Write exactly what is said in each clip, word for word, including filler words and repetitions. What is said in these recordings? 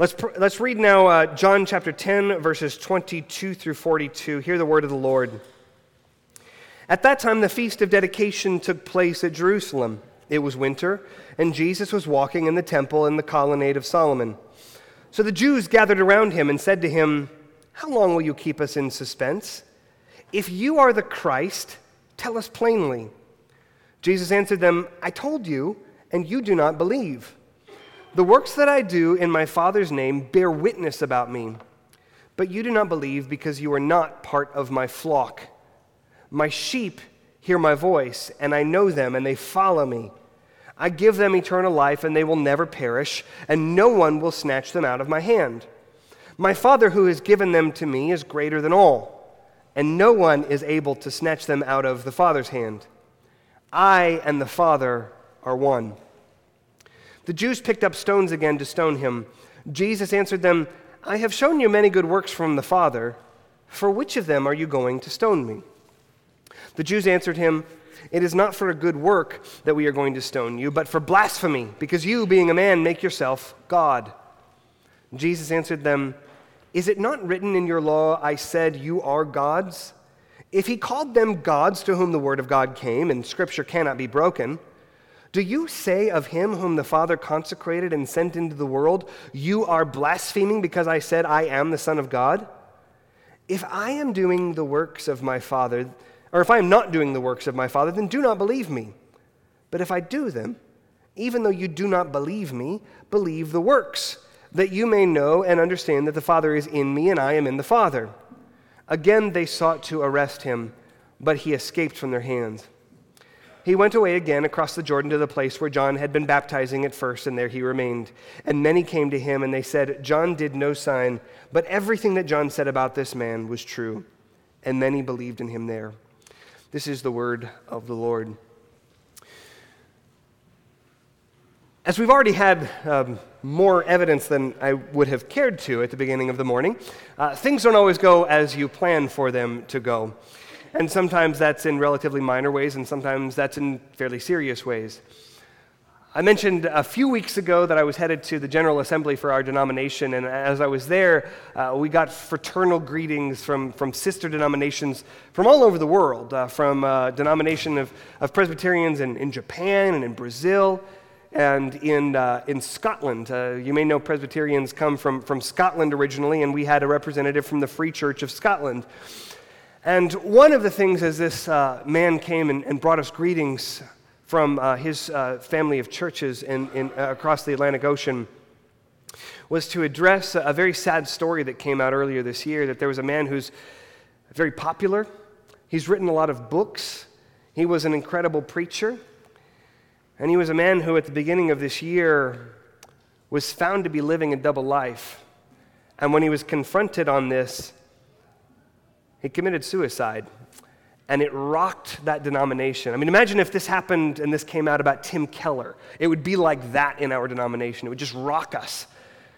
Let's pr- let's read now uh, John chapter ten, verses twenty-two through forty-two. Hear the word of the Lord. At that time, the feast of dedication took place at Jerusalem. It was winter, and Jesus was walking in the temple in the colonnade of Solomon. So the Jews gathered around him and said to him, "How long will you keep us in suspense? If you are the Christ, tell us plainly." Jesus answered them, "I told you, and you do not believe. The works that I do in my Father's name bear witness about me, but you do not believe because you are not part of my flock. My sheep hear my voice, and I know them, and they follow me. I give them eternal life, and they will never perish, and no one will snatch them out of my hand. My Father who has given them to me is greater than all, and no one is able to snatch them out of the Father's hand. I and the Father are one." The Jews picked up stones again to stone him. Jesus answered them, "I have shown you many good works from the Father. For which of them are you going to stone me?" The Jews answered him, "It is not for a good work that we are going to stone you, but for blasphemy, because you, being a man, make yourself God." Jesus answered them, "Is it not written in your law, 'I said you are gods'? If he called them gods to whom the word of God came, and Scripture cannot be broken, do you say of him whom the Father consecrated and sent into the world, 'You are blaspheming because I said I am the Son of God'? If I am doing the works of my Father, or if I am not doing the works of my Father, then do not believe me. But if I do them, even though you do not believe me, believe the works, that you may know and understand that the Father is in me and I am in the Father." Again they sought to arrest him, but he escaped from their hands. He went away again across the Jordan to the place where John had been baptizing at first, and there he remained. And many came to him, and they said, "John did no sign, but everything that John said about this man was true." And many believed in him there. This is the word of the Lord. As we've already had um, more evidence than I would have cared to at the beginning of the morning, uh, things don't always go as you plan for them to go. And sometimes that's in relatively minor ways, and sometimes that's in fairly serious ways. I mentioned a few weeks ago that I was headed to the General Assembly for our denomination, and as I was there, uh, we got fraternal greetings from, from sister denominations from all over the world, uh, from a denomination of, of Presbyterians in, in Japan and in Brazil, and in uh, in Scotland. Uh, you may know Presbyterians come from, from Scotland originally, and we had a representative from the Free Church of Scotland. And one of the things as this uh, man came and, and brought us greetings from uh, his uh, family of churches in, in, uh, across the Atlantic Ocean was to address a, a very sad story that came out earlier this year, that there was a man who's very popular. He's written a lot of books. He was an incredible preacher. And he was a man who at the beginning of this year was found to be living a double life. And when he was confronted on this, he committed suicide, and it rocked that denomination. I mean, imagine if this happened and this came out about Tim Keller. It would be like that in our denomination. It would just rock us.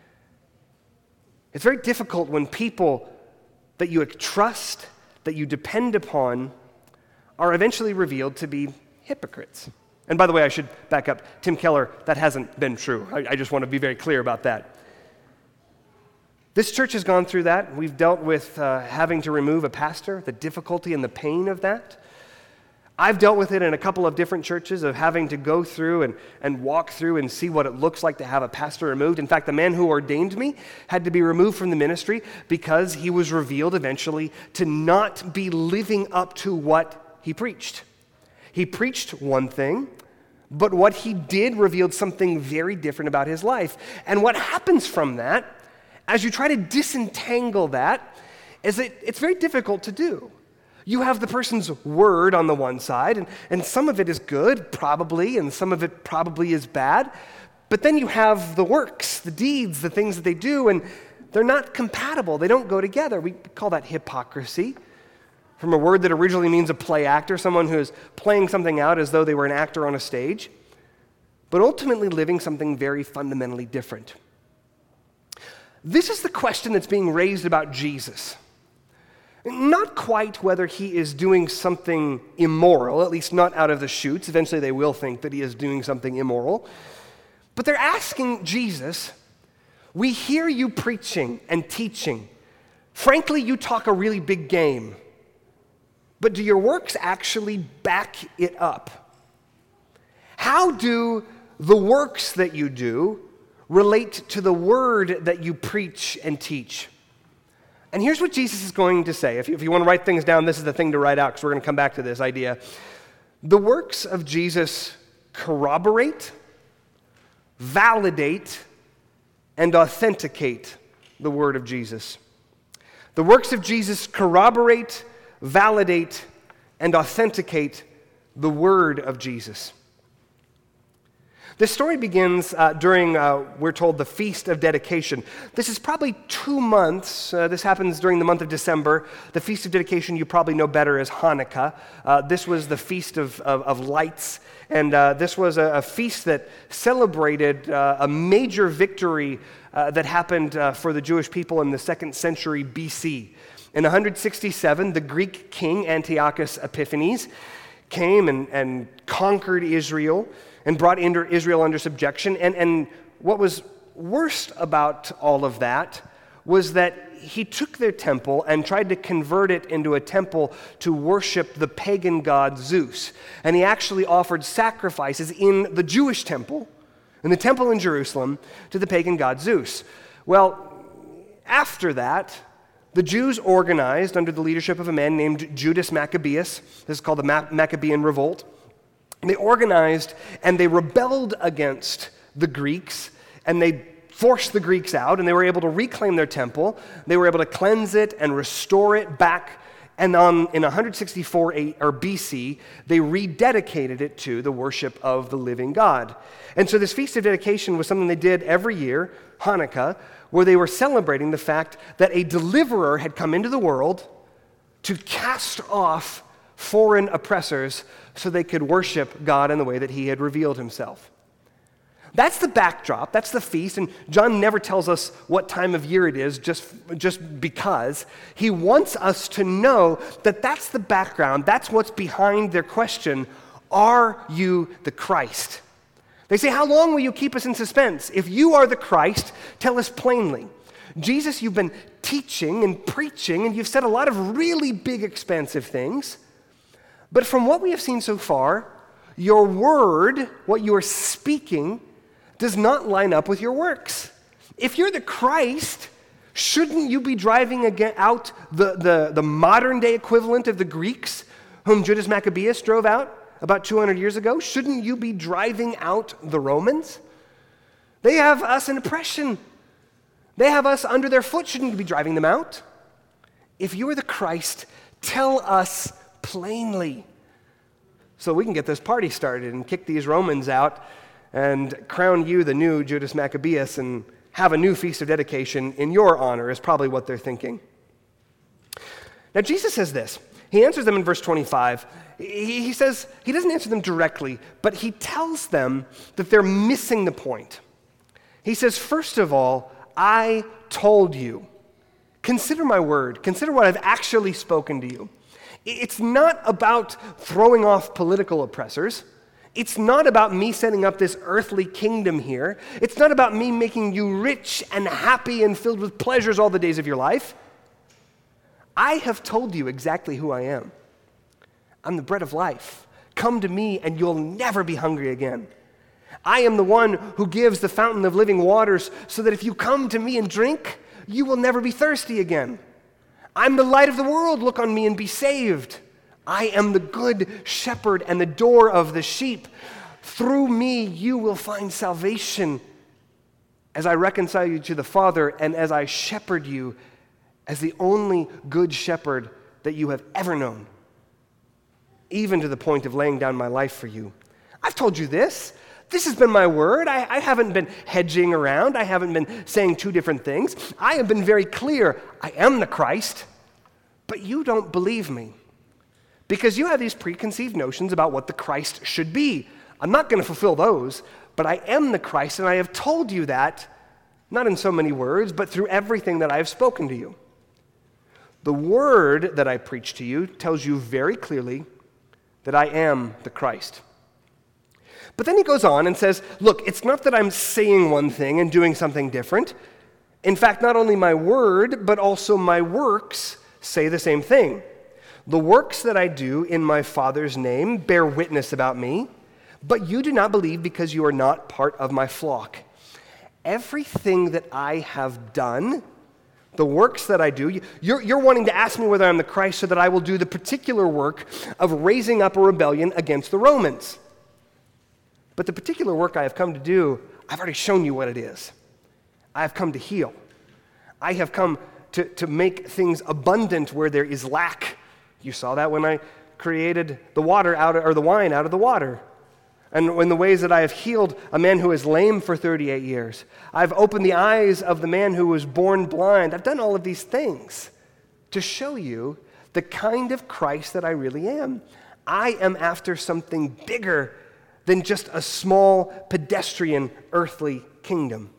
It's very difficult when people that you trust, that you depend upon, are eventually revealed to be hypocrites. And by the way, I should back up. Tim Keller, that hasn't been true. I, I just want to be very clear about that. This church has gone through that. We've dealt with uh, having to remove a pastor, the difficulty and the pain of that. I've dealt with it in a couple of different churches of having to go through and, and walk through and see what it looks like to have a pastor removed. In fact, the man who ordained me had to be removed from the ministry because he was revealed eventually to not be living up to what he preached. He preached one thing, but what he did revealed something very different about his life. And what happens from that, as you try to disentangle that, is that it's very difficult to do. You have the person's word on the one side, and, and some of it is good, probably, and some of it probably is bad. But then you have the works, the deeds, the things that they do, and they're not compatible. They don't go together. We call that hypocrisy, from a word that originally means a play actor, someone who is playing something out as though they were an actor on a stage, but ultimately living something very fundamentally different. This is the question that's being raised about Jesus. Not quite whether he is doing something immoral, at least not out of the chutes. Eventually they will think that he is doing something immoral. But they're asking Jesus, we hear you preaching and teaching. Frankly, you talk a really big game. But do your works actually back it up? How do the works that you do relate to the word that you preach and teach? And here's what Jesus is going to say. If you, if you want to write things down, this is the thing to write out, because we're going to come back to this idea. The works of Jesus corroborate, validate, and authenticate the word of Jesus. The works of Jesus corroborate, validate, and authenticate the word of Jesus. This story begins uh, during, uh, we're told, the Feast of Dedication. This is probably two months. Uh, this happens during the month of December. The Feast of Dedication you probably know better as Hanukkah. Uh, this was the Feast of, of, of Lights, and uh, this was a, a feast that celebrated uh, a major victory uh, that happened uh, for the Jewish people in the second century B C. In one hundred sixty-seven, the Greek king Antiochus Epiphanes came and, and conquered Israel and brought Israel under subjection. And, and what was worst about all of that was that he took their temple and tried to convert it into a temple to worship the pagan god Zeus. And he actually offered sacrifices in the Jewish temple, in the temple in Jerusalem, to the pagan god Zeus. Well, after that, the Jews organized under the leadership of a man named Judas Maccabeus. This is called the Maccabean Revolt. They organized and they rebelled against the Greeks, and they forced the Greeks out, and they were able to reclaim their temple. They were able to cleanse it and restore it back. And on, in one sixty-four or B C, they rededicated it to the worship of the living God. And so this Feast of Dedication was something they did every year, Hanukkah, where they were celebrating the fact that a deliverer had come into the world to cast off foreign oppressors so they could worship God in the way that he had revealed himself. That's the backdrop, that's the feast, and John never tells us what time of year it is just, just because. He wants us to know that that's the background, that's what's behind their question, are you the Christ? They say, how long will you keep us in suspense? If you are the Christ, tell us plainly. Jesus, you've been teaching and preaching, and you've said a lot of really big, expansive things. But from what we have seen so far, your word, what you are speaking, does not line up with your works. If you're the Christ, shouldn't you be driving again out the, the, the modern day equivalent of the Greeks, whom Judas Maccabeus drove out about two hundred years ago? Shouldn't you be driving out the Romans? They have us in oppression. They have us under their foot. Shouldn't you be driving them out? If you are the Christ, tell us plainly, so we can get this party started and kick these Romans out and crown you the new Judas Maccabeus and have a new Feast of Dedication in your honor, is probably what they're thinking. Now, Jesus says this. He answers them in verse twenty-five. He, he says, he doesn't answer them directly, but he tells them that they're missing the point. He says, first of all, I told you. Consider my word. Consider what I've actually spoken to you. It's not about throwing off political oppressors. It's not about me setting up this earthly kingdom here. It's not about me making you rich and happy and filled with pleasures all the days of your life. I have told you exactly who I am. I'm the bread of life. Come to me and you'll never be hungry again. I am the one who gives the fountain of living waters so that if you come to me and drink, you will never be thirsty again. I'm the light of the world. Look on me and be saved. I am the good shepherd and the door of the sheep. Through me, you will find salvation as I reconcile you to the Father and as I shepherd you as the only good shepherd that you have ever known, even to the point of laying down my life for you. I've told you this. This has been my word. I, I haven't been hedging around. I haven't been saying two different things. I have been very clear. I am the Christ, but you don't believe me because you have these preconceived notions about what the Christ should be. I'm not going to fulfill those, but I am the Christ, and I have told you that, not in so many words, but through everything that I have spoken to you. The word that I preach to you tells you very clearly that I am the Christ. But then he goes on and says, look, it's not that I'm saying one thing and doing something different. In fact, not only my word, but also my works say the same thing. The works that I do in my Father's name bear witness about me, but you do not believe because you are not part of my flock. Everything that I have done, the works that I do, you're, you're wanting to ask me whether I'm the Christ so that I will do the particular work of raising up a rebellion against the Romans. But the particular work I have come to do, I've already shown you what it is. I have come to heal. I have come to, to make things abundant where there is lack. You saw that when I created the water out of, or the wine out of the water. And in the ways that I have healed a man who is lame for thirty-eight years. I've opened the eyes of the man who was born blind. I've done all of these things to show you the kind of Christ that I really am. I am after something bigger than just a small pedestrian earthly kingdom.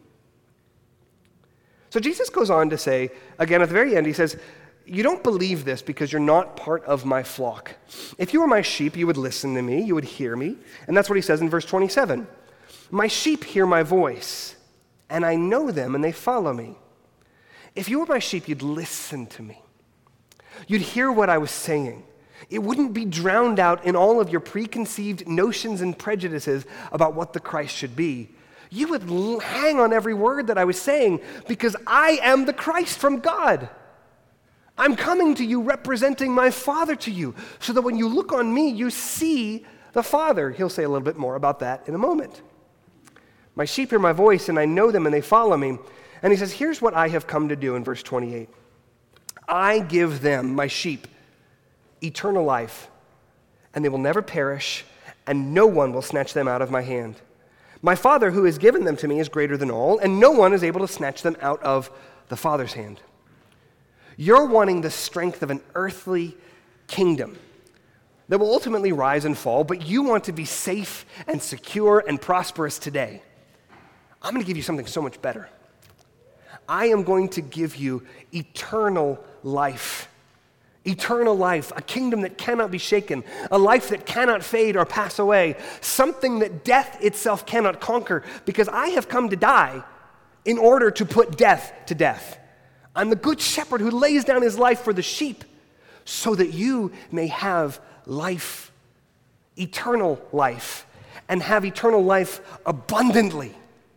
So Jesus goes on to say, again at the very end, he says, you don't believe this because you're not part of my flock. If you were my sheep, you would listen to me, you would hear me. And that's what he says in verse twenty-seven. My sheep hear my voice, and I know them, and they follow me. If you were my sheep, you'd listen to me. You'd hear what I was saying. It wouldn't be drowned out in all of your preconceived notions and prejudices about what the Christ should be. You would hang on every word that I was saying because I am the Christ from God. I'm coming to you representing my Father to you so that when you look on me, you see the Father. He'll say a little bit more about that in a moment. My sheep hear my voice, and I know them, and they follow me. And he says, here's what I have come to do in verse twenty-eight. I give them, my sheep, eternal life, and they will never perish, and no one will snatch them out of my hand. My Father who has given them to me is greater than all, and no one is able to snatch them out of the Father's hand. You're wanting the strength of an earthly kingdom that will ultimately rise and fall, but you want to be safe and secure and prosperous today. I'm going to give you something so much better. I am going to give you eternal life. Eternal life, a kingdom that cannot be shaken, a life that cannot fade or pass away, something that death itself cannot conquer, because I have come to die in order to put death to death. I'm the good shepherd who lays down his life for the sheep so that you may have life, eternal life, and have eternal life abundantly.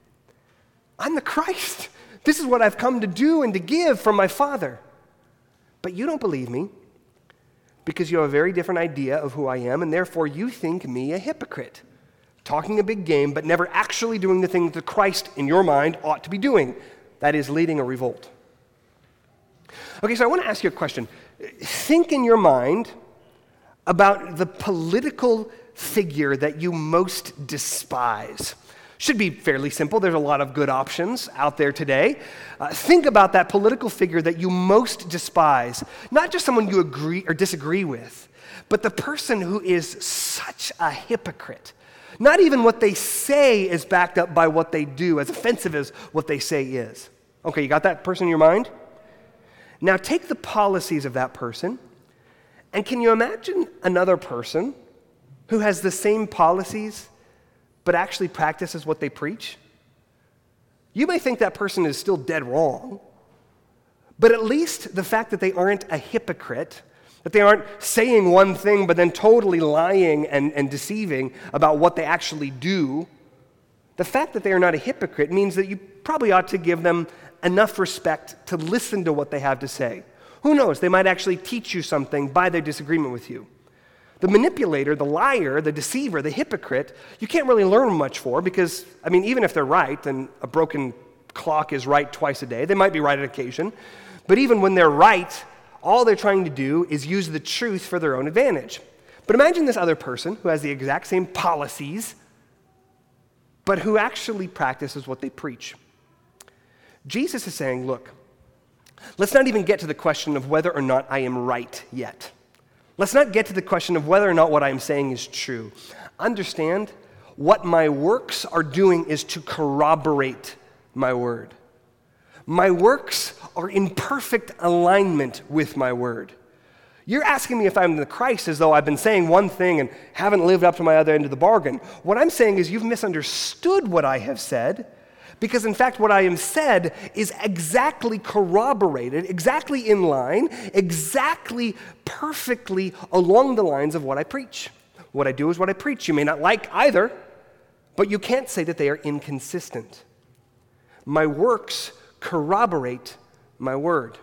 I'm the Christ. This is what I've come to do and to give from my Father. But you don't believe me because you have a very different idea of who I am, and therefore you think me a hypocrite, talking a big game but never actually doing the thing that Christ in your mind ought to be doing, that is leading a revolt. Okay, so I want to ask you a question. Think in your mind about the political figure that you most despise. Should be fairly simple. There's a lot of good options out there today. Uh, think about that political figure that you most despise. Not just someone you agree or disagree with, but the person who is such a hypocrite. Not even what they say is backed up by what they do, as offensive as what they say is. Okay, you got that person in your mind? Now take the policies of that person, and can you imagine another person who has the same policies but actually practices what they preach? You may think that person is still dead wrong, but at least the fact that they aren't a hypocrite, that they aren't saying one thing but then totally lying and, and deceiving about what they actually do, the fact that they are not a hypocrite means that you probably ought to give them enough respect to listen to what they have to say. Who knows, they might actually teach you something by their disagreement with you. The manipulator, the liar, the deceiver, the hypocrite, you can't really learn much for because, I mean, even if they're right, and a broken clock is right twice a day, they might be right on occasion, but even when they're right, all they're trying to do is use the truth for their own advantage. But imagine this other person who has the exact same policies, but who actually practices what they preach. Jesus is saying, look, let's not even get to the question of whether or not I am right yet. Let's not get to the question of whether or not what I'm saying is true. Understand, what my works are doing is to corroborate my word. My works are in perfect alignment with my word. You're asking me if I'm the Christ as though I've been saying one thing and haven't lived up to my other end of the bargain. What I'm saying is you've misunderstood what I have said Because in fact, what I am said is exactly corroborated, exactly in line, exactly perfectly along the lines of what I preach. What I do is what I preach. You may not like either, but you can't say that they are inconsistent. My works corroborate my word.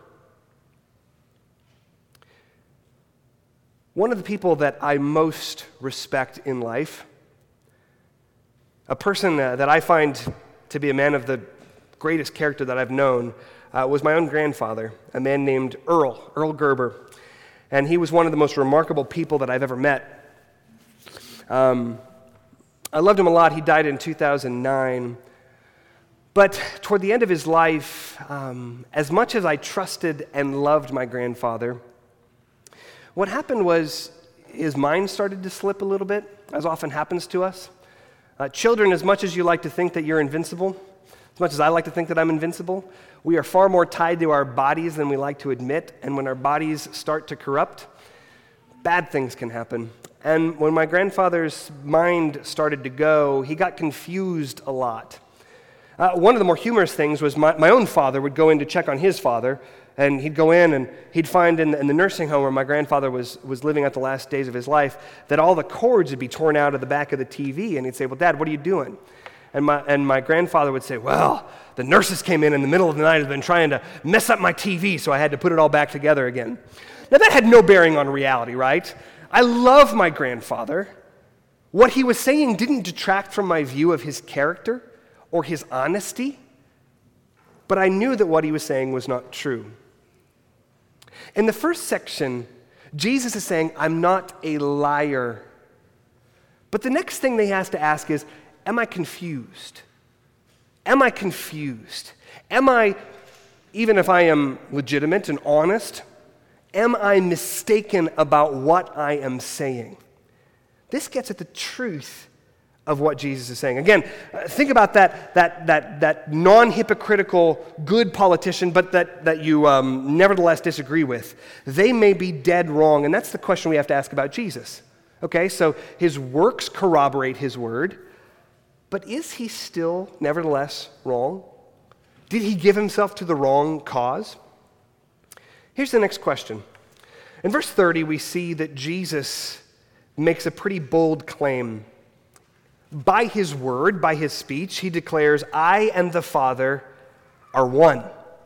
One of the people that I most respect in life, a person uh, that I find to be a man of the greatest character that I've known, uh, was my own grandfather, a man named Earl, Earl Gerber. And he was one of the most remarkable people that I've ever met. Um, I loved him a lot. He died in two thousand nine. But toward the end of his life, um, as much as I trusted and loved my grandfather, what happened was his mind started to slip a little bit, as often happens to us. Uh, children, as much as you like to think that you're invincible, as much as I like to think that I'm invincible, we are far more tied to our bodies than we like to admit. And when our bodies start to corrupt, bad things can happen. And when my grandfather's mind started to go, he got confused a lot. Uh, one of the more humorous things was my, my own father would go in to check on his father, and he'd go in and he'd find in the, in the nursing home where my grandfather was, was living out the last days of his life that all the cords would be torn out of the back of the T V, and he'd say, "Well, Dad, what are you doing?" And my, and my grandfather would say, "Well, the nurses came in in the middle of the night and have been trying to mess up my T V, so I had to put it all back together again." Now, that had no bearing on reality, right? I love my grandfather. What he was saying didn't detract from my view of his character or his honesty, but I knew that what he was saying was not true. In the first section, Jesus is saying, "I'm not a liar." But the next thing that he has to ask is, am I confused? Am I confused? Am I, even if I am legitimate and honest, am I mistaken about what I am saying? This gets at the truth of what Jesus is saying. Again, uh, think about that that that that non-hypocritical good politician, but that, that you um, nevertheless disagree with. They may be dead wrong, and that's the question we have to ask about Jesus. Okay, so his works corroborate his word, but is he still nevertheless wrong? Did he give himself to the wrong cause? Here's the next question. In verse thirty, we see that Jesus makes a pretty bold claim. By his word, by his speech, he declares, "I and the Father are one."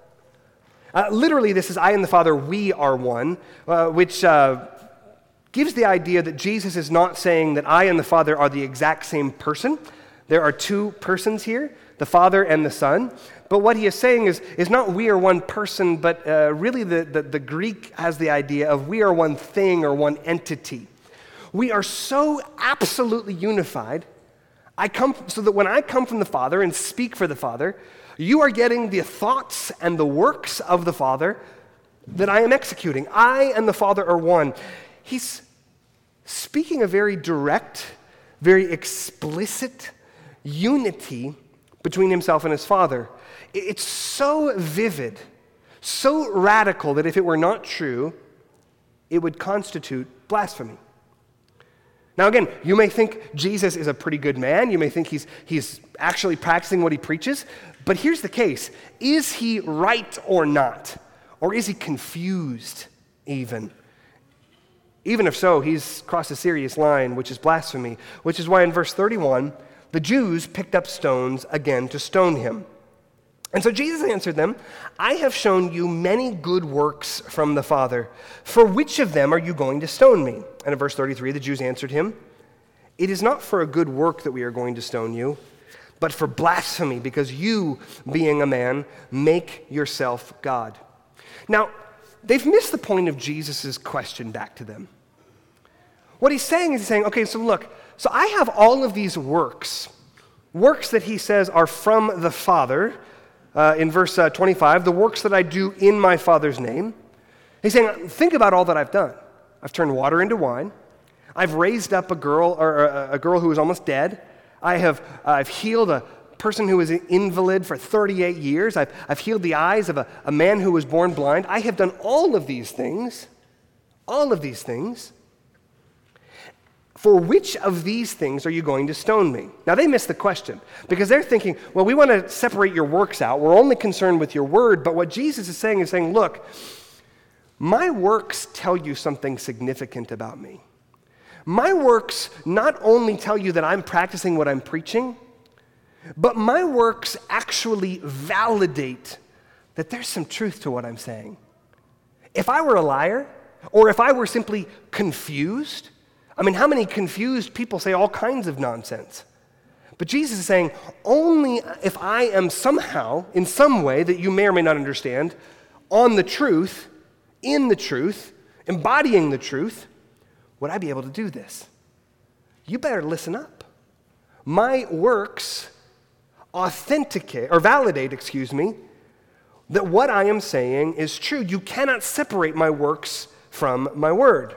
Uh, literally, this is, "I and the Father, we are one," uh, which uh, gives the idea that Jesus is not saying that I and the Father are the exact same person. There are two persons here, the Father and the Son. But what he is saying is, is not we are one person, but uh, really the, the, the Greek has the idea of we are one thing or one entity. We are so absolutely unified I come so that when I come from the Father and speak for the Father, you are getting the thoughts and the works of the Father that I am executing. I and the Father are one. He's speaking a very direct, very explicit unity between himself and his Father. It's so vivid, so radical that if it were not true, it would constitute blasphemy. Now again, you may think Jesus is a pretty good man. You may think he's, he's actually practicing what he preaches. But here's the case. Is he right or not? Or is he confused even? Even if so, he's crossed a serious line, which is blasphemy. Which is why in verse thirty-one, the Jews picked up stones again to stone him. And so Jesus answered them, "I have shown you many good works from the Father. For which of them are you going to stone me?" And in verse thirty-three, the Jews answered him, "It is not for a good work that we are going to stone you, but for blasphemy, because you, being a man, make yourself God." Now, they've missed the point of Jesus' question back to them. What he's saying is he's saying, okay, so look, so I have all of these works, works that he says are from the Father. Uh, in verse uh, twenty-five, the works that I do in my Father's name. He's saying, think about all that I've done. I've turned water into wine. I've raised up a girl, or a, a girl who was almost dead. I have uh, I've healed a person who was an invalid for thirty-eight years. I've, I've healed the eyes of a, a man who was born blind. I have done all of these things, all of these things for which of these things are you going to stone me? Now, they miss the question because they're thinking, well, we want to separate your works out. We're only concerned with your word. But what Jesus is saying is saying, look, my works tell you something significant about me. My works not only tell you that I'm practicing what I'm preaching, but my works actually validate that there's some truth to what I'm saying. If I were a liar, or if I were simply confused, I mean, how many confused people say all kinds of nonsense? But Jesus is saying, only if I am somehow, in some way that you may or may not understand, on the truth, in the truth, embodying the truth, would I be able to do this? You better listen up. My works authenticate, or validate, excuse me, that what I am saying is true. You cannot separate my works from my word.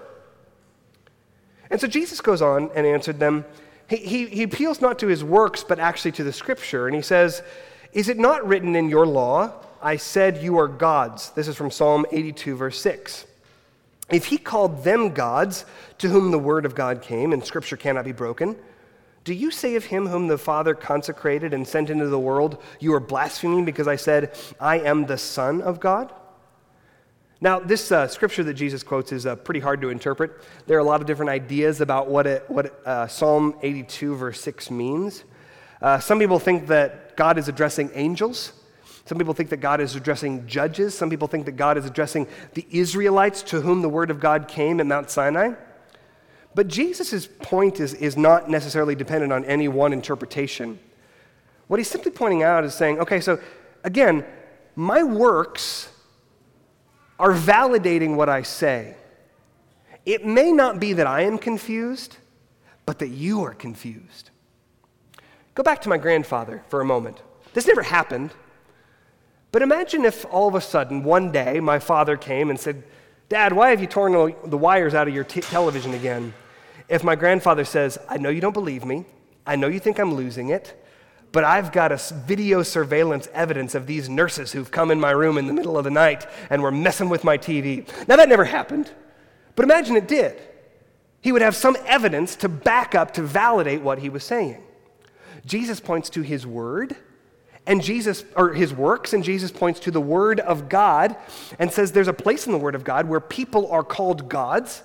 And so Jesus goes on and answered them. He, he, he appeals not to his works, but actually to the scripture. And he says, is it not written in your law, I said you are gods? This is from Psalm eighty-two, verse six. If he called them gods, to whom the word of God came, and scripture cannot be broken, do you say of him whom the Father consecrated and sent into the world, you are blaspheming because I said, I am the Son of God? Now, this uh, scripture that Jesus quotes is uh, pretty hard to interpret. There are a lot of different ideas about what, it, what uh, Psalm eighty-two, verse six means. Uh, some people think that God is addressing angels. Some people think that God is addressing judges. Some people think that God is addressing the Israelites to whom the word of God came at Mount Sinai. But Jesus' point is, is not necessarily dependent on any one interpretation. What he's simply pointing out is saying, okay, so again, my works are validating what I say. It may not be that I am confused, but that you are confused. Go back to my grandfather for a moment. This never happened, but imagine if all of a sudden, one day, my father came and said, Dad, why have you torn the wires out of your t- television again? If my grandfather says, I know you don't believe me, I know you think I'm losing it, but I've got a video surveillance evidence of these nurses who've come in my room in the middle of the night and were messing with my T V. Now, that never happened, but imagine it did. He would have some evidence to back up, to validate what he was saying. Jesus points to his word, and Jesus, or his works, and Jesus points to the word of God and says there's a place in the word of God where people are called gods.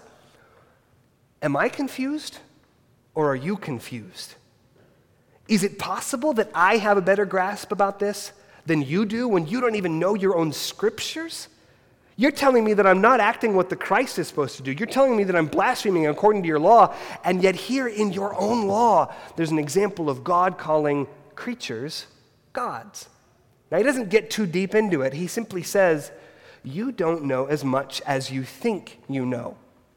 Am I confused, or are you confused? Is it possible that I have a better grasp about this than you do when you don't even know your own scriptures? You're telling me that I'm not acting what the Christ is supposed to do. You're telling me that I'm blaspheming according to your law, and yet here in your own law, there's an example of God calling creatures gods. Now, he doesn't get too deep into it. He simply says, you don't know as much as you think you know.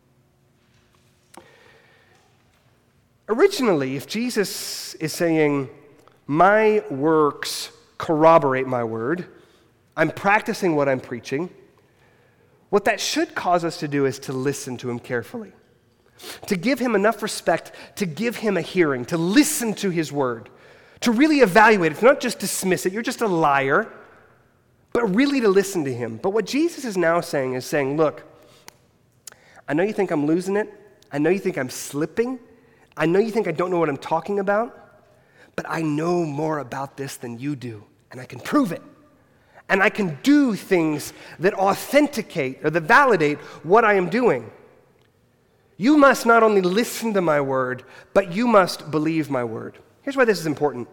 Originally, if Jesus is saying, my works corroborate my word, I'm practicing what I'm preaching, what that should cause us to do is to listen to him carefully, to give him enough respect, to give him a hearing, to listen to his word, to really evaluate it, to not just dismiss it, you're just a liar, but really to listen to him. But what Jesus is now saying is saying, look, I know you think I'm losing it. I know you think I'm slipping. I know you think I don't know what I'm talking about, but I know more about this than you do, and I can prove it. And I can do things that authenticate or that validate what I am doing. You must not only listen to my word, but you must believe my word. Here's why this is important.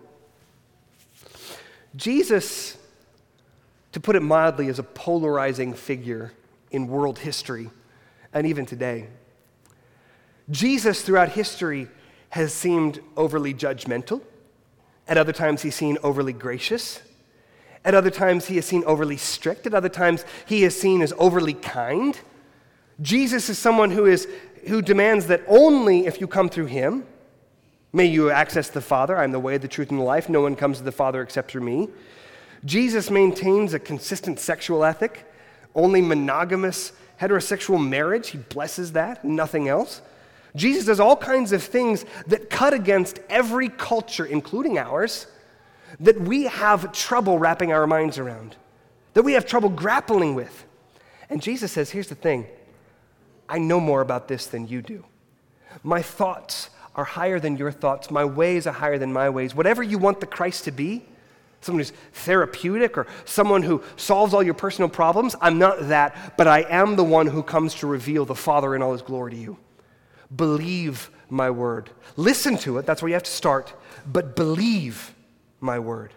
Jesus, to put it mildly, is a polarizing figure in world history and even today. Jesus, throughout history, has seemed overly judgmental. At other times, he's seen overly gracious. At other times, he is seen overly strict. At other times, he is seen as overly kind. Jesus is someone who is who demands that only if you come through him, may you access the Father. I am the way, the truth, and the life. No one comes to the Father except through me. Jesus maintains a consistent sexual ethic, only monogamous heterosexual marriage. He blesses that, nothing else. Jesus does all kinds of things that cut against every culture, including ours, that we have trouble wrapping our minds around, that we have trouble grappling with. And Jesus says, here's the thing, I know more about this than you do. My thoughts are higher than your thoughts. My ways are higher than my ways. Whatever you want the Christ to be, someone who's therapeutic or someone who solves all your personal problems, I'm not that, but I am the one who comes to reveal the Father in all his glory to you. Believe my word. Listen to it, that's where you have to start, but believe my word.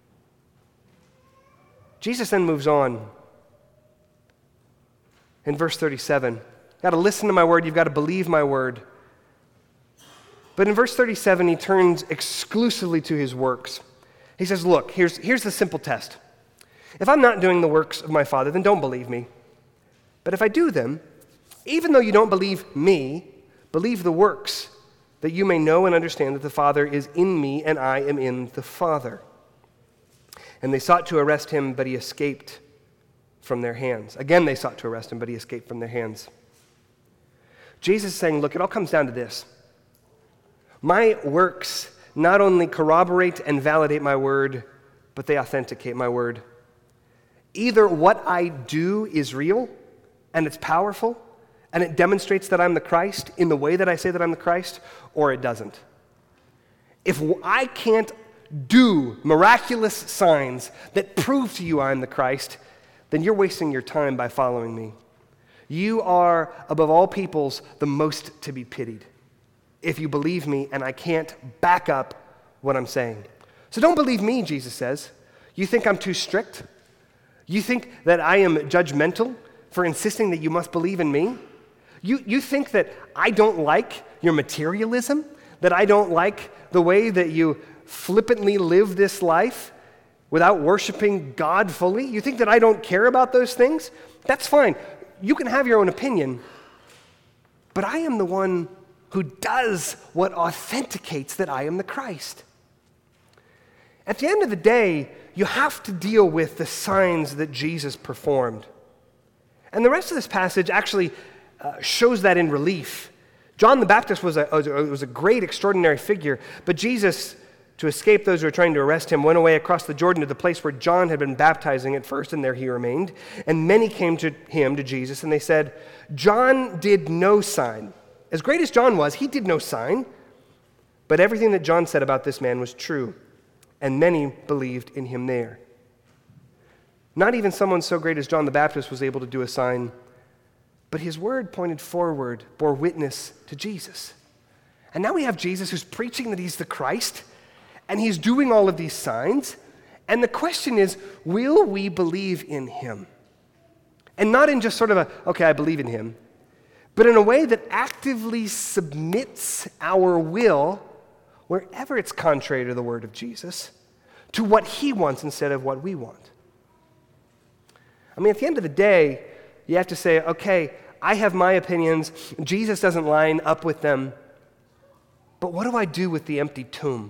Jesus then moves on. In verse thirty-seven, you've got to listen to my word, you've got to believe my word. But in verse thirty-seven, he turns exclusively to his works. He says, look, here's, here's the simple test. If I'm not doing the works of my Father, then don't believe me. But if I do them, even though you don't believe me, believe the works, that you may know and understand that the Father is in me and I am in the Father. And they sought to arrest him, but he escaped from their hands. Again, they sought to arrest him, but he escaped from their hands. Jesus is saying, look, it all comes down to this. My works not only corroborate and validate my word, but they authenticate my word. Either what I do is real, and it's powerful, and it demonstrates that I'm the Christ in the way that I say that I'm the Christ, or it doesn't. If I can't do miraculous signs that prove to you I'm the Christ, then you're wasting your time by following me. You are, above all peoples, the most to be pitied if you believe me and I can't back up what I'm saying. So don't believe me, Jesus says. You think I'm too strict? You think that I am judgmental for insisting that you must believe in me? You, you think that I don't like your materialism? That I don't like the way that you flippantly live this life without worshiping God fully? You think that I don't care about those things? That's fine. You can have your own opinion, but I am the one who does what authenticates that I am the Christ. At the end of the day, you have to deal with the signs that Jesus performed. And the rest of this passage actually uh, shows that in relief. John the Baptist was a, was a great, extraordinary figure, but Jesus, to escape those who were trying to arrest him, went away across the Jordan to the place where John had been baptizing at first, and there he remained. And many came to him, to Jesus, and they said, John did no sign. As great as John was, he did no sign. But everything that John said about this man was true, and many believed in him there. Not even someone so great as John the Baptist was able to do a sign, but his word pointed forward, bore witness to Jesus. And now we have Jesus who's preaching that he's the Christ, and he's doing all of these signs. And the question is, will we believe in him? And not in just sort of a, okay, I believe in him, but in a way that actively submits our will, wherever it's contrary to the word of Jesus, to what he wants instead of what we want. I mean, at the end of the day, you have to say, okay, I have my opinions, Jesus doesn't line up with them, but what do I do with the empty tomb?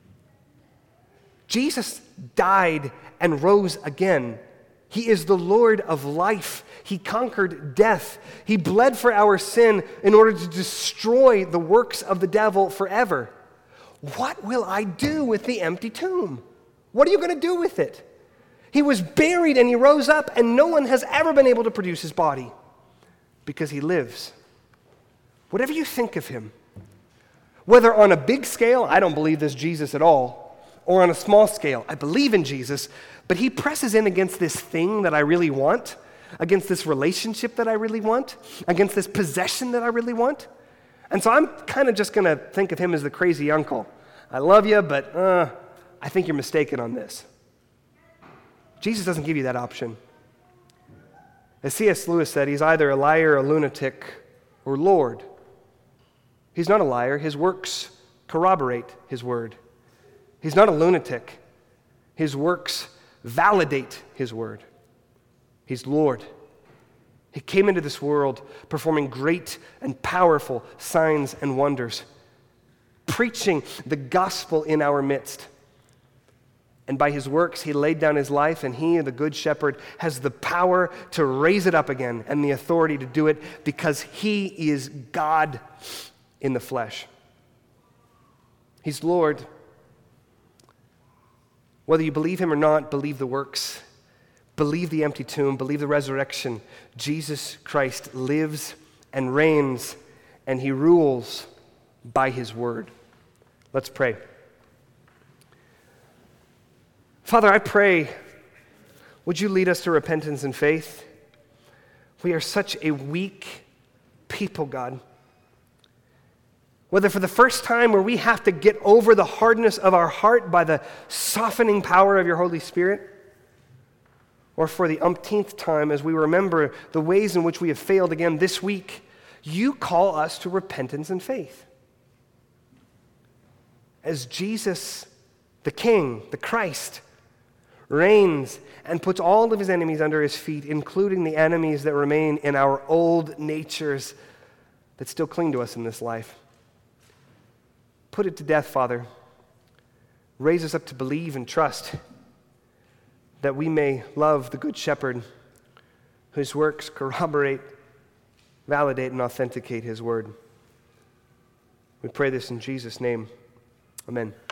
Jesus died and rose again. He is the Lord of life. He conquered death. He bled for our sin in order to destroy the works of the devil forever. What will I do with the empty tomb? What are you going to do with it? He was buried and he rose up, and no one has ever been able to produce his body because he lives. Whatever you think of him, whether on a big scale, I don't believe this Jesus at all, or on a small scale, I believe in Jesus, but he presses in against this thing that I really want, against this relationship that I really want, against this possession that I really want. And so I'm kind of just going to think of him as the crazy uncle. I love you, but uh, I think you're mistaken on this. Jesus doesn't give you that option. As C S Lewis said, he's either a liar, a lunatic, or Lord. He's not a liar. His works corroborate his word. He's not a lunatic. His works validate his word. He's Lord. He came into this world performing great and powerful signs and wonders, preaching the gospel in our midst. And by his works, he laid down his life, and he, the good shepherd, has the power to raise it up again and the authority to do it because he is God in the flesh. He's Lord. Whether you believe him or not, believe the works, believe the empty tomb, believe the resurrection. Jesus Christ lives and reigns, and he rules by his word. Let's pray. Father, I pray, would you lead us to repentance and faith? We are such a weak people, God. Whether for the first time where we have to get over the hardness of our heart by the softening power of your Holy Spirit, or for the umpteenth time as we remember the ways in which we have failed again this week, you call us to repentance and faith. As Jesus, the King, the Christ, reigns and puts all of his enemies under his feet, including the enemies that remain in our old natures that still cling to us in this life. Put it to death, Father. Raise us up to believe and trust that we may love the Good Shepherd whose works corroborate, validate, and authenticate his word. We pray this in Jesus' name. Amen.